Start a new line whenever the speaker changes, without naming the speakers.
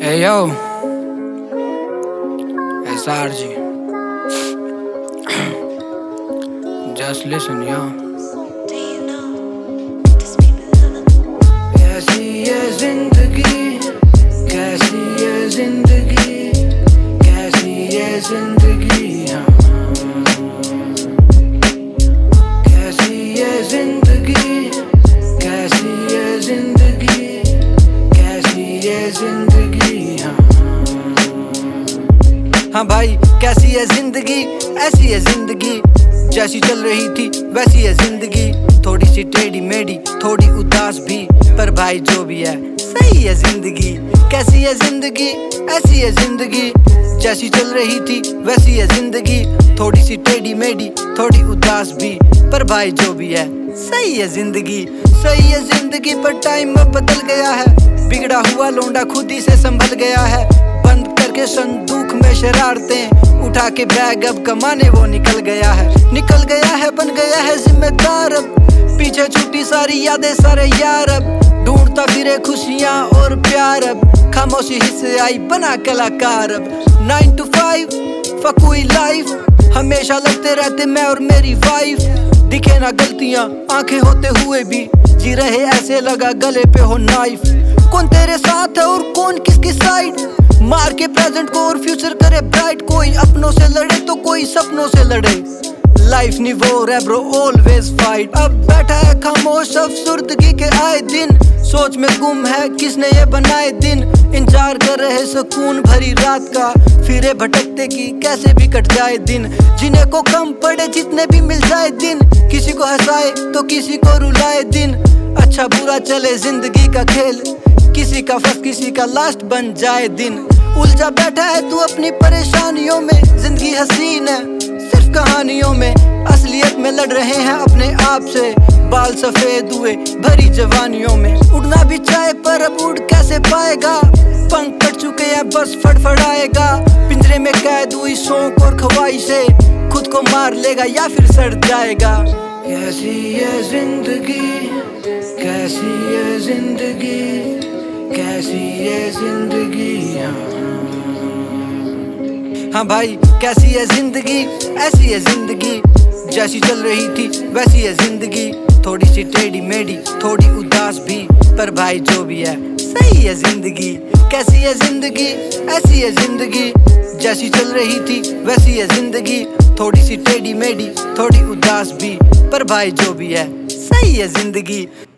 Hey yo, SRG. Just listen, yo. कैसी ये जिंदगी, कैसी ये जिंदगी, कैसी ये जिंदगी, कैसी ये जिंदगी, कैसी ये जिंदगी, कैसी ये जिंदगी। हाँ भाई, कैसी है जिंदगी, ऐसी है जिंदगी, जैसी चल रही थी वैसी है जिंदगी। थोड़ी सी टेढ़ी मेढ़ी, थोड़ी उदास भी, पर भाई जो भी है सही है जिंदगी। कैसी है जिंदगी, ऐसी है जिंदगी, जैसी चल रही थी वैसी है जिंदगी। थोड़ी सी टेढ़ी मेढ़ी, थोड़ी उदास भी, पर भाई जो भी है सही है जिंदगी। सही है जिंदगी, पर टाइम अब बदल गया है। बिगड़ा हुआ लोंडा खुद ही से संभल गया है। बंद करके संदूक में शरारतें, उठा के बैग अब कमाने वो निकल गया है। निकल गया है, बन गया है जिम्मेदार अब। पीछे छूटी सारी यादें, सारे यार अब। ढूंढता फिरे खुशियां और प्यार अब। खामोशी हिस्से आई बना कलाकार अब। 9 to 5 फकुई लाइफ, हमेशा लगते रहते मैं और मेरी वाइफ। दिखे ना गलतियां आंखें होते हुए भी, जी रहे ऐसे लगा गले पे हो नाइफ। कौन तेरे साथ है और कौन किसकी साइड, मार के प्रेजेंट को और फ्यूचर करे ब्राइट। कोई अपनों से लड़े तो कोई सपनों से लड़े। लाइफ नहीं वो है ब्रो, ऑलवेज फाइट। अब बैठा है खामोश अफसुर्दगी के आए दिन, सोच में गुम है किसने ये बनाए दिन। इंतजार कर रहे सुकून भरी रात का, फिरे भटकते की कैसे भी कट जाए दिन। जिन्हें को कम पड़े जितने भी मिल जाए दिन, किसी को हंसाए तो किसी को रुलाए दिन। अच्छा बुरा चले जिंदगी का खेल, किसी का फर्स्ट किसी का लास्ट बन जाए दिन। उलझा बैठा है तू अपनी परेशानियों में, जिंदगी हसीन है सिर्फ कहानियों में। असलियत में लड़ रहे हैं अपने आप से, बाल सफेद हुए भरी जवानियों में। उड़ना भी चाहे पर अब उड़ कैसे पाएगा, पंख कट चुके हैं बस फड़फड़ाएगा। पिंजरे में कैद हुई शौक और ख्वाहिश से, खुद को मार लेगा या फिर सड़ जाएगा। कैसी ये जिंदगी, कैसी ये जिंदगी, कैसी ये जिंदगी। हाँ भाई, कैसी है जिंदगी, ऐसी है जिंदगी, जैसी चल रही थी वैसी है जिंदगी। थोड़ी सी टेढ़ी मेढ़ी, थोड़ी उदास भी, पर भाई जो भी है सही है जिंदगी। कैसी है जिंदगी, ऐसी है जिंदगी, जैसी चल रही थी वैसी है जिंदगी। थोड़ी सी टेढ़ी मेढ़ी, थोड़ी उदास भी, पर भाई जो भी है सही है जिंदगी।